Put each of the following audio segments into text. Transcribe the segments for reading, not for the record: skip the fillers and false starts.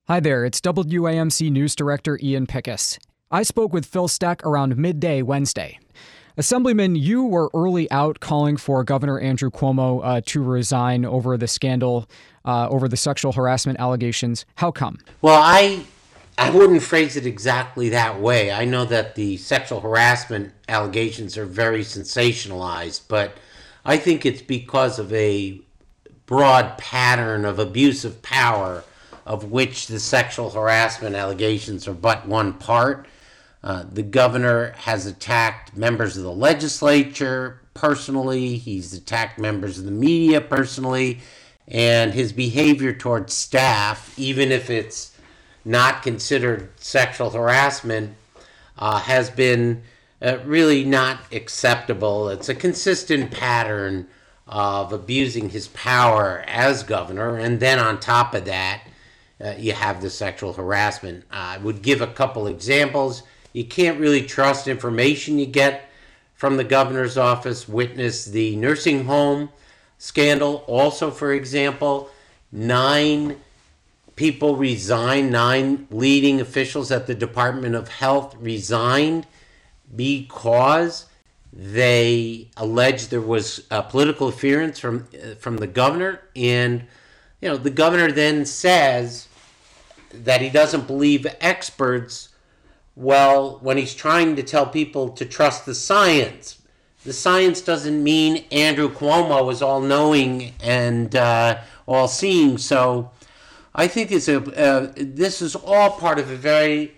Hi there, it's WAMC News Director Ian Pickus. I spoke with Phil Steck around midday Wednesday. Assemblyman, you were early out calling for Governor Andrew Cuomo to resign over the scandal, over the sexual harassment allegations. How come? Well, I wouldn't phrase it exactly that way. I know that the sexual harassment allegations are very sensationalized, but I think it's because of a broad pattern of abuse of power, of which the sexual harassment allegations are but one part. The governor has attacked members of the legislature personally. He's attacked members of the media personally. And his behavior towards staff, even if it's not considered sexual harassment, has been really not acceptable. It's a consistent pattern of abusing his power as governor. And then on top of that, you have the sexual harassment. I would give a couple examples. You can't really trust information you get from the governor's office. Witness the nursing home scandal. Also, for example, 9 people resigned, 9 leading officials at the Department of Health resigned because they alleged there was political interference from the governor. And the governor then says that he doesn't believe experts. Well, when he's trying to tell people to trust the science doesn't mean Andrew Cuomo is all-knowing and all-seeing. So I think this is all part of a very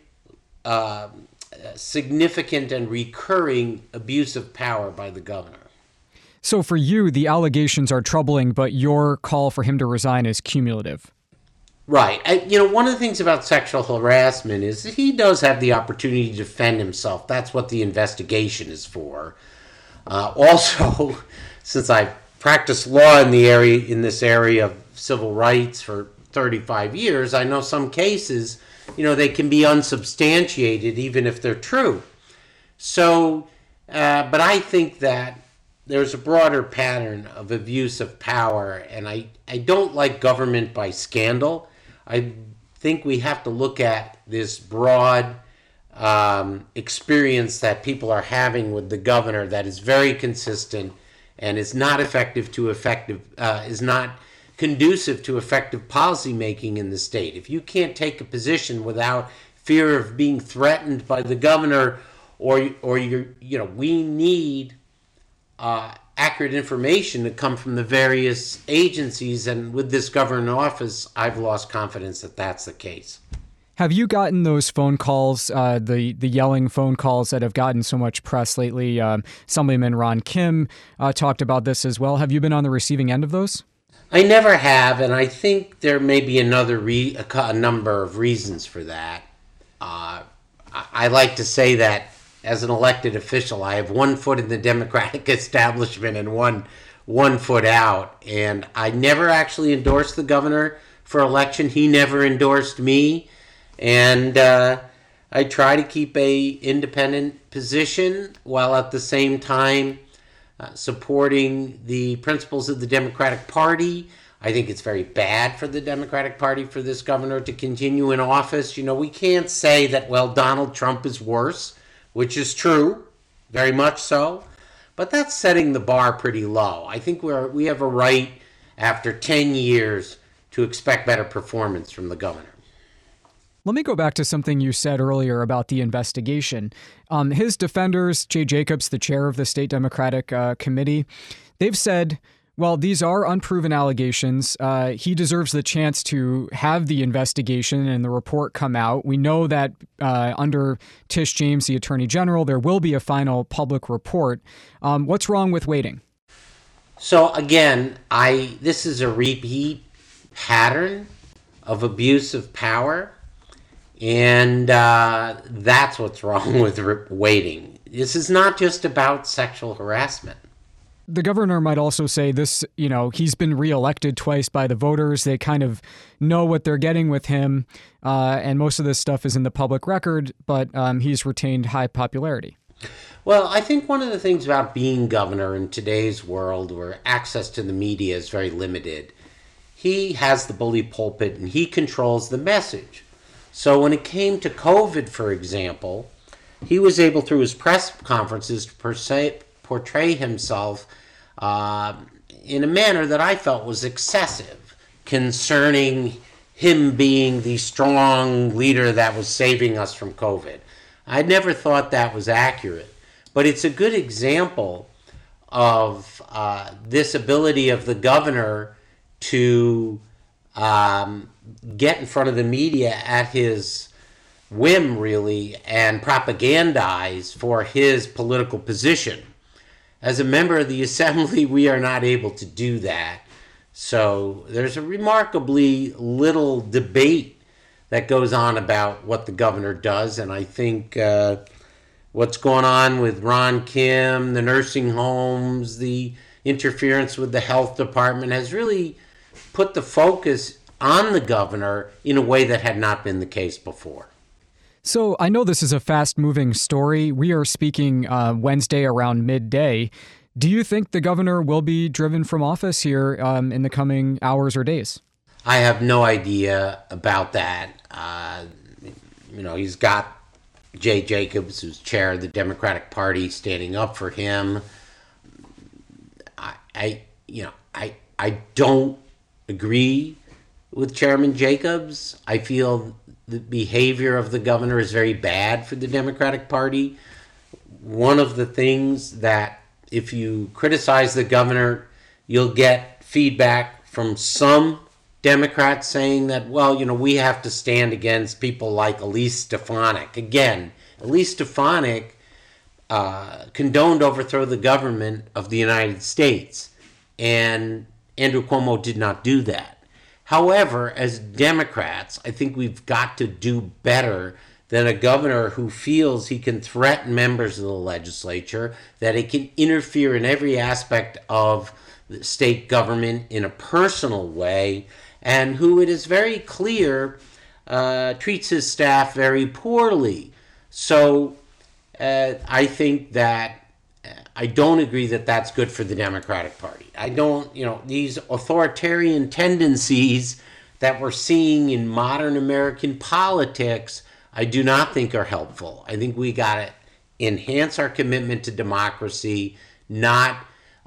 significant and recurring abuse of power by the governor. So for you, the allegations are troubling, but your call for him to resign is cumulative. Right. One of the things about sexual harassment is that he does have the opportunity to defend himself. That's what the investigation is for. Also, since I've practiced law in this area of civil rights for 35 years, I know some cases, they can be unsubstantiated even if they're true. So, but I think that there's a broader pattern of abuse of power, and I don't like government by scandal. I think we have to look at this broad experience that people are having with the governor that is very consistent and is not is not conducive to effective policy making in the state. If you can't take a position without fear of being threatened by the governor, we need accurate information to come from the various agencies, and with this governor in office, I've lost confidence that that's the case. Have you gotten those phone calls, the yelling phone calls that have gotten so much press lately? Assemblyman Ron Kim talked about this as well. Have you been on the receiving end of those? I never have, and I think there may be a number of reasons for that. I like to say that as an elected official, I have one foot in the Democratic establishment and one foot out. And I never actually endorsed the governor for election. He never endorsed me. And I try to keep a independent position while at the same time supporting the principles of the Democratic Party. I think it's very bad for the Democratic Party for this governor to continue in office. We can't say that, Donald Trump is worse, which is true, very much so, but that's setting the bar pretty low. I think we have a right, after 10 years, to expect better performance from the governor. Let me go back to something you said earlier about the investigation. His defenders, Jay Jacobs, the chair of the State Democratic Committee, they've said, well, these are unproven allegations. He deserves the chance to have the investigation and the report come out. We know that under Tish James, the Attorney General, there will be a final public report. What's wrong with waiting? So again, this is a repeat pattern of abuse of power, and that's what's wrong with waiting. This is not just about sexual harassment. The governor might also say this, he's been reelected twice by the voters. They kind of know what they're getting with him. And most of this stuff is in the public record, but he's retained high popularity. Well, I think one of the things about being governor in today's world where access to the media is very limited, he has the bully pulpit and he controls the message. So when it came to COVID, for example, he was able through his press conferences to portray himself in a manner that I felt was excessive concerning him being the strong leader that was saving us from COVID. I never thought that was accurate, but it's a good example of this ability of the governor to get in front of the media at his whim, really, and propagandize for his political position. As a member of the assembly, we are not able to do that. So there's a remarkably little debate that goes on about what the governor does, and I think what's going on with Ron Kim, the nursing homes, the interference with the health department has really put the focus on the governor in a way that had not been the case before. So I know this is a fast-moving story. We are speaking Wednesday around midday. Do you think the governor will be driven from office here in the coming hours or days? I have no idea about that. He's got Jay Jacobs, who's chair of the Democratic Party, standing up for him. I don't agree with Chairman Jacobs. I feel the behavior of the governor is very bad for the Democratic Party. One of the things that if you criticize the governor, you'll get feedback from some Democrats saying that, we have to stand against people like Elise Stefanik. Again, Elise Stefanik condoned overthrow the government of the United States, and Andrew Cuomo did not do that. However, as Democrats, I think we've got to do better than a governor who feels he can threaten members of the legislature, that he can interfere in every aspect of the state government in a personal way, and who it is very clear treats his staff very poorly. So I think that I don't agree that that's good for the Democratic Party. I don't, these authoritarian tendencies that we're seeing in modern American politics, I do not think are helpful. I think we got to enhance our commitment to democracy, not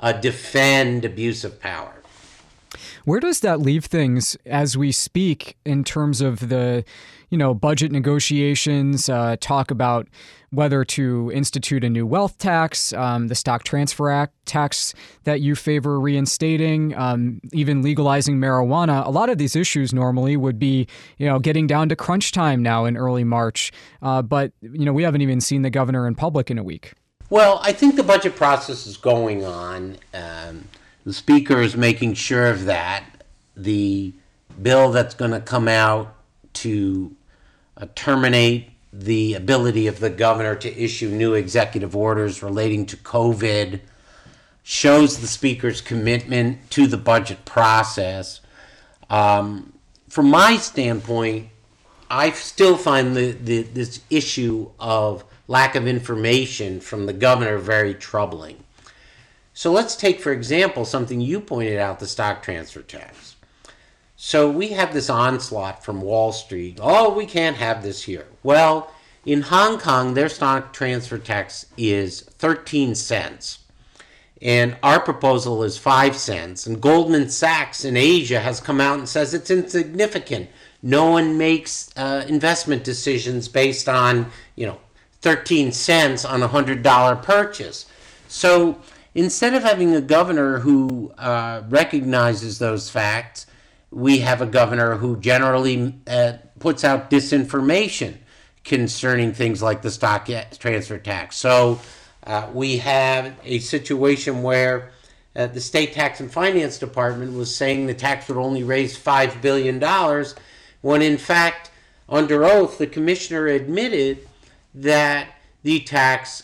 defend abuse of power. Where does that leave things as we speak in terms of the, budget negotiations, talk about whether to institute a new wealth tax, the stock transfer act tax that you favor reinstating, even legalizing marijuana? A lot of these issues normally would be, getting down to crunch time now in early March. But we haven't even seen the governor in public in a week. Well, I think the budget process is going on. The speaker is making sure of that. The bill that's going to come out to terminate the ability of the governor to issue new executive orders relating to COVID shows the speaker's commitment to the budget process. From my standpoint, I still find this issue of lack of information from the governor very troubling. So let's take, for example, something you pointed out, the stock transfer tax. So we have this onslaught from Wall Street. Oh, we can't have this here. Well, in Hong Kong, their stock transfer tax is 13 cents. And our proposal is 5 cents. And Goldman Sachs in Asia has come out and says it's insignificant. No one makes investment decisions based on, 13 cents on a $100 purchase. So instead of having a governor who recognizes those facts, we have a governor who generally puts out disinformation concerning things like the stock transfer tax. So we have a situation where the State Tax and Finance Department was saying the tax would only raise $5 billion, when in fact, under oath, the commissioner admitted that the tax,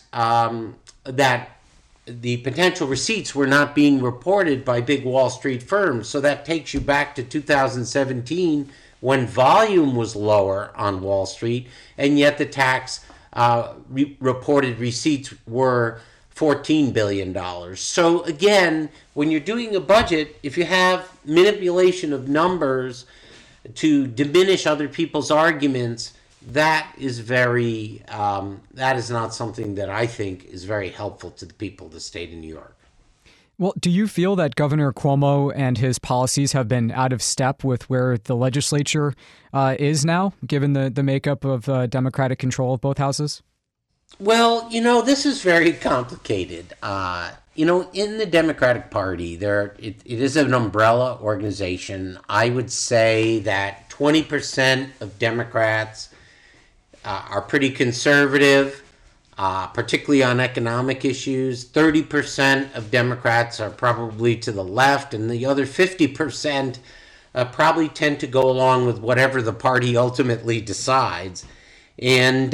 that the potential receipts were not being reported by big Wall Street firms. So that takes you back to 2017 when volume was lower on Wall Street, and yet the tax reported receipts were $14 billion. So again, when you're doing a budget, if you have manipulation of numbers to diminish other people's arguments, that is that is not something that I think is very helpful to the people of the state of New York. Well, do you feel that Governor Cuomo and his policies have been out of step with where the legislature is now, given the makeup of Democratic control of both houses? Well, this is very complicated. In the Democratic Party, it is an umbrella organization. I would say that 20% of Democrats are pretty conservative, particularly on economic issues. 30% of Democrats are probably to the left, and the other 50% probably tend to go along with whatever the party ultimately decides. And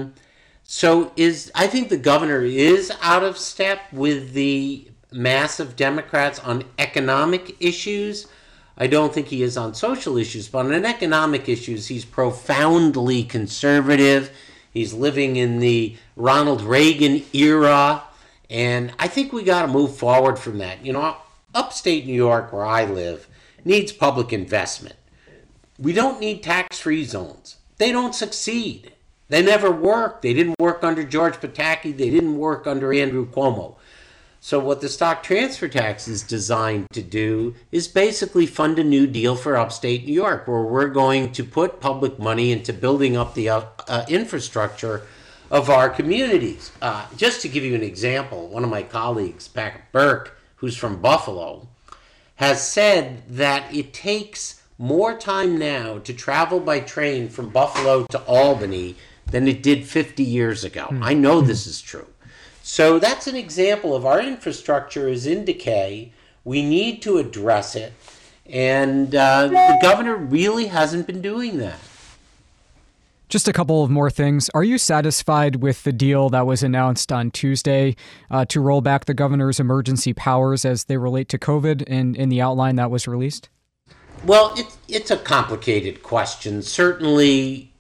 I think the governor is out of step with the mass of Democrats on economic issues. I don't think he is on social issues, but on economic issues, he's profoundly conservative. He's living in the Ronald Reagan era, and I think we got to move forward from that. Upstate New York, where I live, needs public investment. We don't need tax-free zones. They don't succeed. They never worked. They didn't work under George Pataki. They didn't work under Andrew Cuomo. So what the stock transfer tax is designed to do is basically fund a new deal for upstate New York, where we're going to put public money into building up the infrastructure of our communities. Just to give you an example, one of my colleagues, Patrick Burke, who's from Buffalo, has said that it takes more time now to travel by train from Buffalo to Albany than it did 50 years ago. I know this is true. So that's an example of our infrastructure is in decay. We need to address it. And the governor really hasn't been doing that. Just a couple of more things. Are you satisfied with the deal that was announced on Tuesday to roll back the governor's emergency powers as they relate to COVID in the outline that was released? Well, it's a complicated question. Certainly,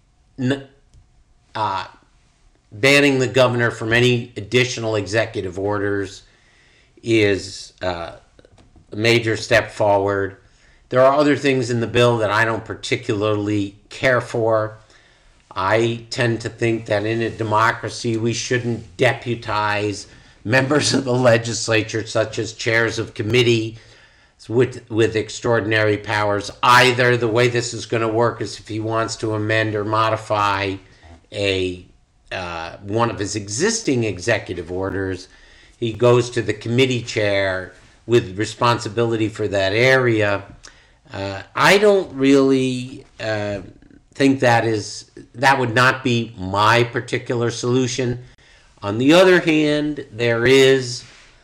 banning the governor from any additional executive orders is a major step forward. There are other things in the bill that I don't particularly care for. I tend to think that in a democracy, we shouldn't deputize members of the legislature, such as chairs of committee, with extraordinary powers. Either the way this is going to work is if he wants to amend or modify one of his existing executive orders, he goes to the committee chair with responsibility for that area. I don't really think that would not be my particular solution. On the other hand, there is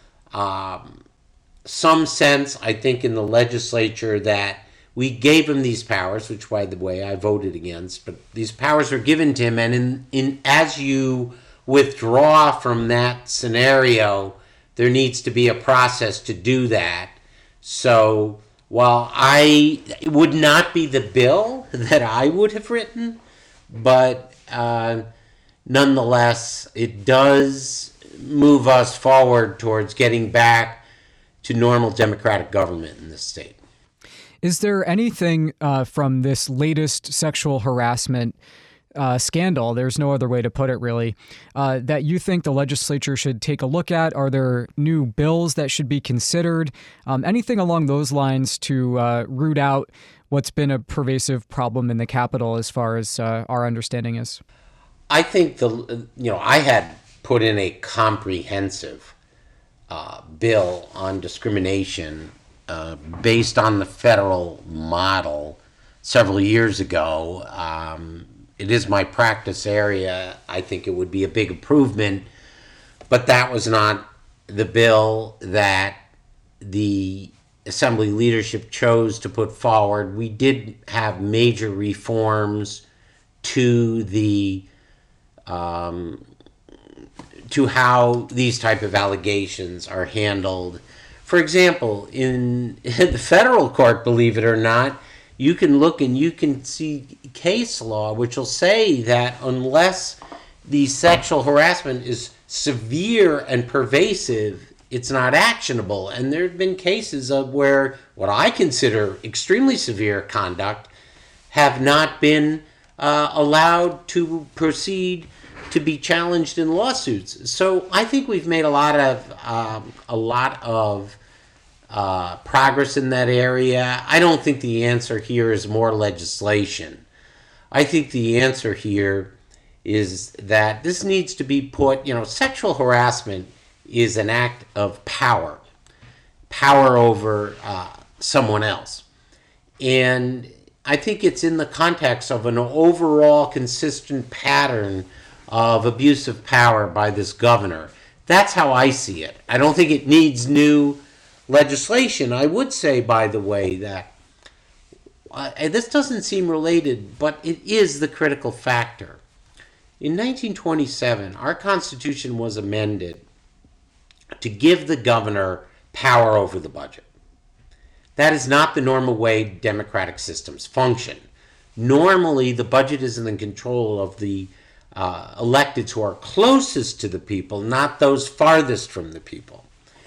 some sense, I think, in the legislature that we gave him these powers, which, by the way, I voted against, but these powers were given to him, and as you withdraw from that scenario, there needs to be a process to do that. So while it would not be the bill that I would have written, but nonetheless, it does move us forward towards getting back to normal democratic government in this state. Is there anything from this latest sexual harassment scandal, there's no other way to put it really, that you think the legislature should take a look at? Are there new bills that should be considered? Anything along those lines to root out what's been a pervasive problem in the Capitol as far as our understanding is? I think I had put in a comprehensive bill on discrimination based on the federal model several years ago. It is my practice area. I think it would be a big improvement, but that was not the bill that the Assembly leadership chose to put forward. We did have major reforms to to how these type of allegations are handled. For example, in the federal court, believe it or not, you can look and you can see case law which will say that unless the sexual harassment is severe and pervasive, it's not actionable. And there have been cases of where what I consider extremely severe conduct have not been allowed to proceed to be challenged in lawsuits. So I think we've made a lot of progress in that area. I don't think the answer here is more legislation. I think the answer here is that this needs to be put, sexual harassment is an act of power over someone else. And I think it's in the context of an overall consistent pattern of abuse of power by this governor. That's how I see it. I don't think it needs new legislation. I would say, by the way, that this doesn't seem related, but it is the critical factor. In 1927, our Constitution was amended to give the governor power over the budget. That is not the normal way democratic systems function. Normally, the budget is in the control of the electeds who are closest to the people, not those farthest from the people.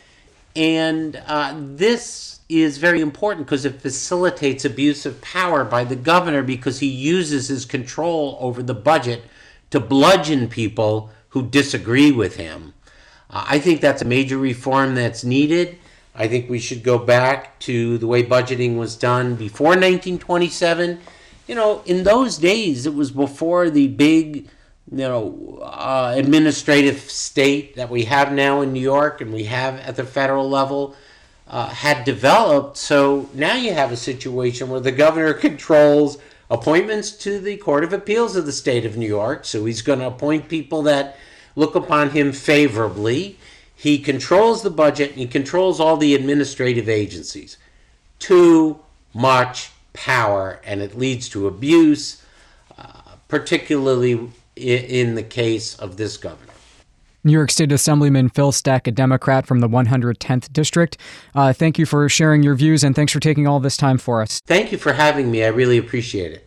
And this is very important because it facilitates abuse of power by the governor because he uses his control over the budget to bludgeon people who disagree with him. I think that's a major reform that's needed. I think we should go back to the way budgeting was done before 1927. In those days, it was before the big, administrative state that we have now in New York and we have at the federal level had developed. So now you have a situation where the governor controls appointments to the Court of Appeals of the state of New York. So he's going to appoint people that look upon him favorably. He controls the budget and he controls all the administrative agencies. Too much power, and it leads to abuse, particularly in the case of this governor. New York State Assemblyman Phil Stack, a Democrat from the 110th District. Thank you for sharing your views, and thanks for taking all this time for us. Thank you for having me. I really appreciate it.